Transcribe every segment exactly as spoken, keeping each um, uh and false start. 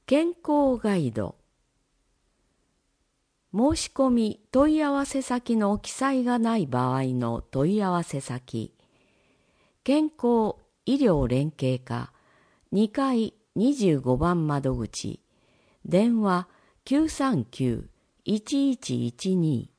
健康ガイド。申し込み問い合わせ先の記載がない場合の問い合わせ先、健康医療連携課にかいにじゅうごばん窓口、電話 きゅうさんきゅう いちいちいちに。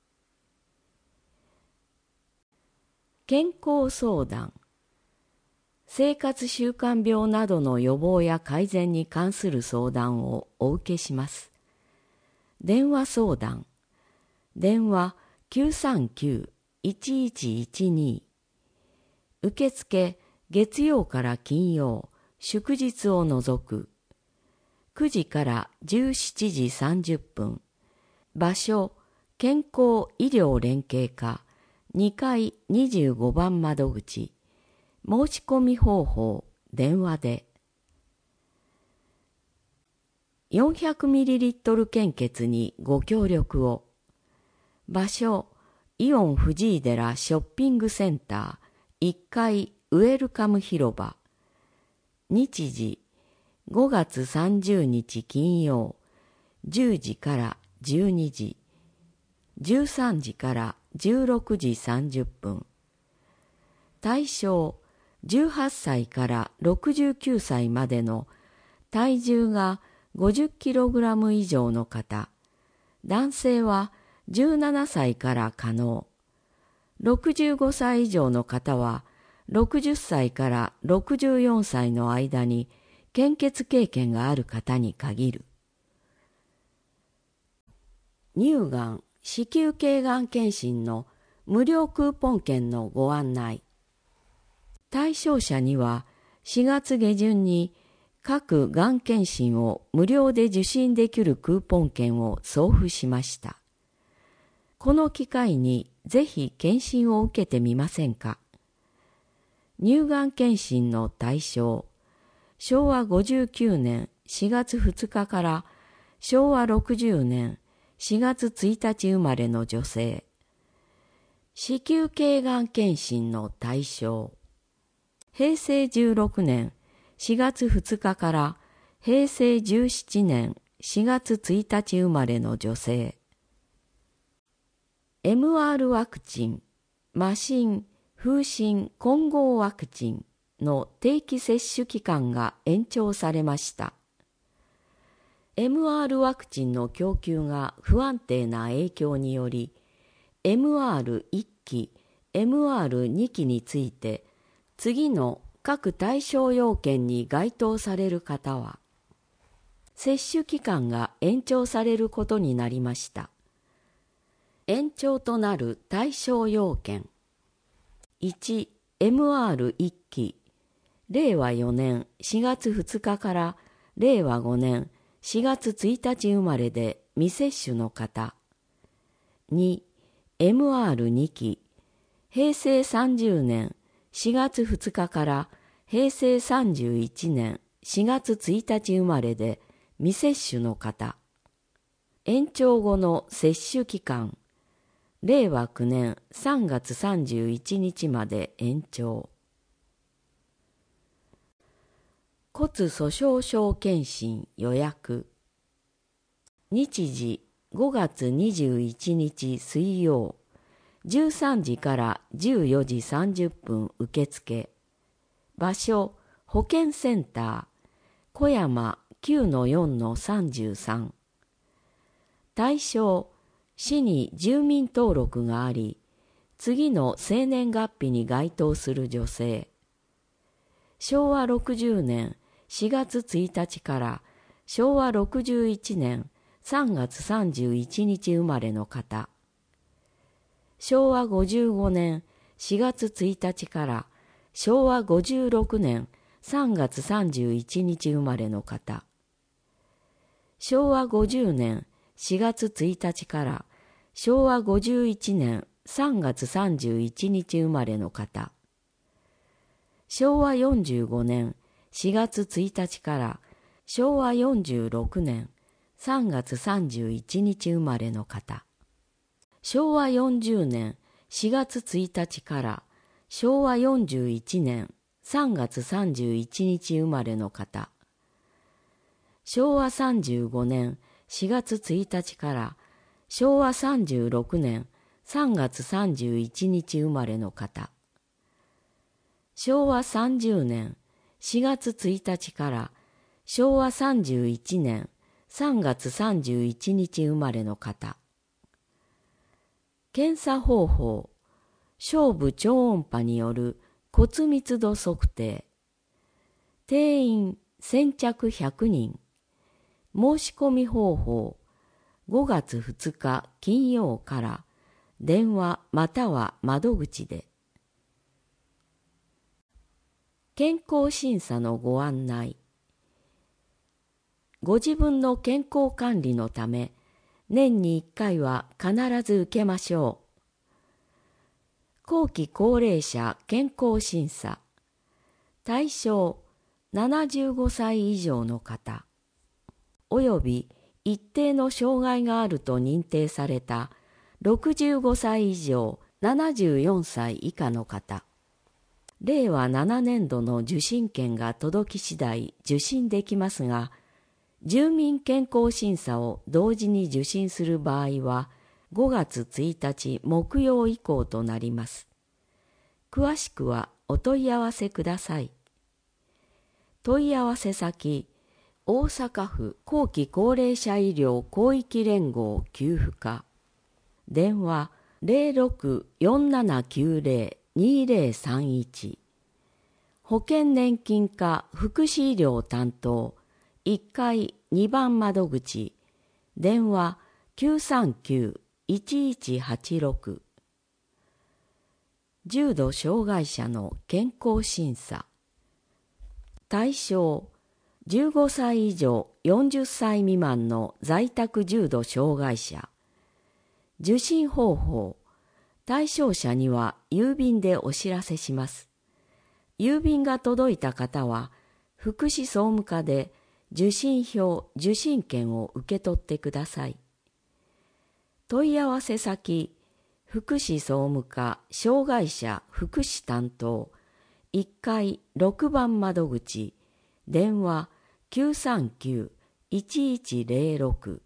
健康相談。生活習慣病などの予防や改善に関する相談をお受けします。電話相談。電話 きゅうさんきゅう いちいちいちに。受付月曜から金曜、祝日を除く。くじからじゅうしちじさんじゅっぷん。場所、健康医療連携課にかいにじゅうごばん窓口。申し込み方法、電話で。よんひゃくミリリットル 献血にご協力を。場所、イオン藤井寺ショッピングセンターいっかいウェルカム広場。日時、ごがつさんじゅうにち金曜、じゅうじからじゅうにじ、じゅうさんじからじゅうろくじさんじゅっぷん。対象、じゅうはっさいからろくじゅうきゅうさいまでの体重がごじゅっキログラム以上の方、男性はじゅうななさいから可能、ろくじゅうごさい以上の方はろくじゅっさいからろくじゅうよんさいの間に献血経験がある方に限る。乳がん、子宮頸がん検診の無料クーポン券のご案内。対象者にはしがつげじゅんに各がん検診を無料で受診できるクーポン券を送付しました。この機会にぜひ検診を受けてみませんか。乳がん検診の対象、しょうわごじゅうきゅうねんしがつふつかからしょうわろくじゅうねんしがつついたち生まれの女性。子宮頸がん検診の対象、へいせいじゅうろくねんしがつふつかからへいせいじゅうななねんしがつついたち生まれの女性。エムアール ワクチン、麻疹、風疹混合ワクチンの定期接種期間が延長されました。エムアール ワクチンの供給が不安定な影響により、エムアールいっ 期、エムアールに 期について、次の各対象要件に該当される方は、接種期間が延長されることになりました。延長となる対象要件。いち、エムアールいっ 期、れいわよねんしがつふつかかられいわごねんしがつついたち生まれで未接種の方。に、エムアールに 期、へいせいさんじゅうねんしがつふつかからへいせいさんじゅういちねんしがつついたち生まれで未接種の方。延長後の接種期間、れいわきゅうねんさんがつさんじゅういちにちまで延長。骨粗しょう症検診予約。日時ごがつにじゅういちにち水曜、じゅうさんじからじゅうよじさんじゅっぷん受付。場所、保健センター、小山 きゅうのよんのさんじゅうさん。対象、市に住民登録があり、次の生年月日に該当する女性。しょうわろくじゅうねんしがつついたちからしょうわろくじゅういちねんさんがつさんじゅういちにち生まれの方。しょうわごじゅうごねんしがつついたちからしょうわごじゅうろくねんさんがつさんじゅういちにち生まれの方。しょうわごじゅうねんしがつついたちからしょうわごじゅういちねんさんがつさんじゅういちにち生まれの方。しょうわよんじゅうごねんしがつついたちからしょうわよんじゅうろくねんさんがつさんじゅういちにち生まれの方。しょうわよんじゅうねんしがつついたちからしょうわよんじゅういちねんさんがつさんじゅういちにち生まれの方。 しょうわさんじゅうごねんしがつついたちからしょうわさんじゅうろくねんさんがつさんじゅういちにち生まれの方。しょうわさんじゅうねんしがつついたちからしょうわさんじゅういちねんさんがつさんじゅういちにち生まれの方。検査方法、小部超音波による骨密度測定。定員先着ひゃくにん。申し込み方法、ごがつふつか金曜から電話または窓口で。健康審査のご案内。ご自分の健康管理のため、年にいっかいは必ず受けましょう。後期高齢者健康審査。対象ななじゅうごさい以上の方、および一定の障害があると認定されたろくじゅうごさい以上ななじゅうよんさい以下の方。れいわななねんどの受診券が届き次第受診できますが、住民健康審査を同時に受診する場合はごがつついたち木曜以降となります。詳しくはお問い合わせください。問い合わせ先、大阪府後期高齢者医療広域連合給付課。電話 ゼロろく よんななきゅうゼロ にゼロさんいち。保険年金課福祉医療担当いっかいにばん窓口。電話 きゅうさんきゅう いちいちはちろく。重度障害者の健康審査。対象じゅうごさい以上よんじゅっさい未満の在宅重度障害者。受診方法、対象者には郵便でお知らせします。郵便が届いた方は福祉総務課で受診票・受診券を受け取ってください。問い合わせ先、福祉総務課障害者福祉担当いっかいろくばん窓口。電話 きゅうさんきゅう いちいちゼロろく。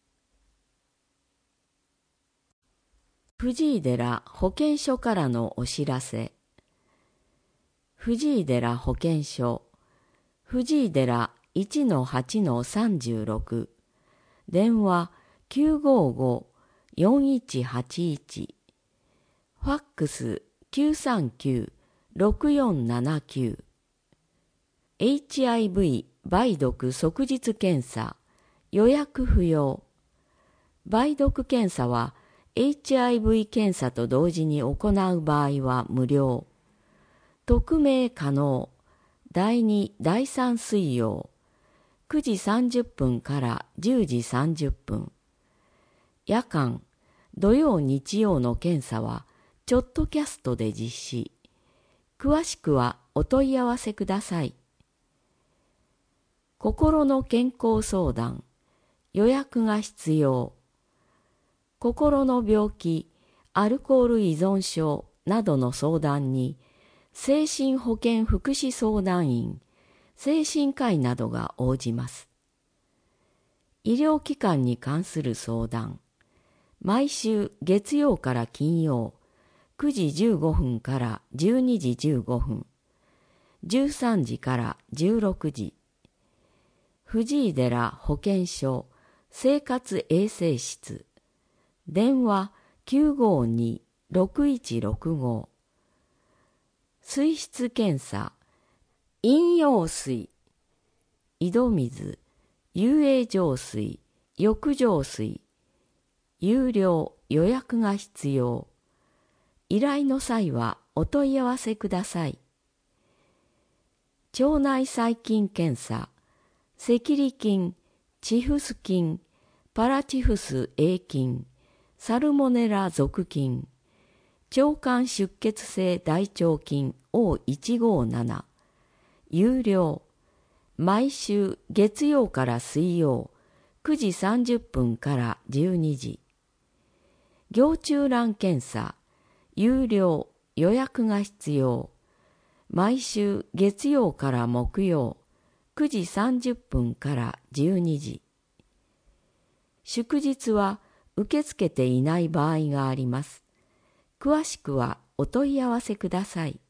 藤井寺保健所からのお知らせ。藤井寺保健所、藤井寺 いちのはちのさんじゅうろく。電話 きゅうごご よんいちはちいち。ファックス きゅうさんきゅう ろくよんななきゅう。エイチアイブイ 梅毒即日検査、予約不要。梅毒検査は エイチアイブイ 検査と同時に行う場合は無料。匿名可能。だいに、だいさん水曜、くじさんじゅっぷんからじゅうじさんじゅっぷん。夜間、土曜日曜の検査はチョットキャストで実施。詳しくはお問い合わせください。心の健康相談、予約が必要。心の病気、アルコール依存症などの相談に、精神保健福祉相談員、精神科医などが応じます。医療機関に関する相談、毎週月曜から金曜、くじじゅうごふんからじゅうにじじゅうごふん、じゅうさんじからじゅうろくじ。藤井寺保健所生活衛生室。電話 きゅうごに ろくいちろくご。水質検査、飲用水、井戸水、遊泳浄水、浴場水、有料予約が必要。依頼の際はお問い合わせください。腸内細菌検査、赤痢菌、チフス菌、パラチフス A 菌、サルモネラ属菌、腸管出血性大腸菌 オーいちごなな、有料、毎週月曜から水曜、くじさんじゅっぷんからじゅうにじ。行虫卵検査、有料、予約が必要。毎週月曜から木曜、くじさんじゅっぷんからじゅうにじ。祝日は受け付けていない場合があります。詳しくはお問い合わせください。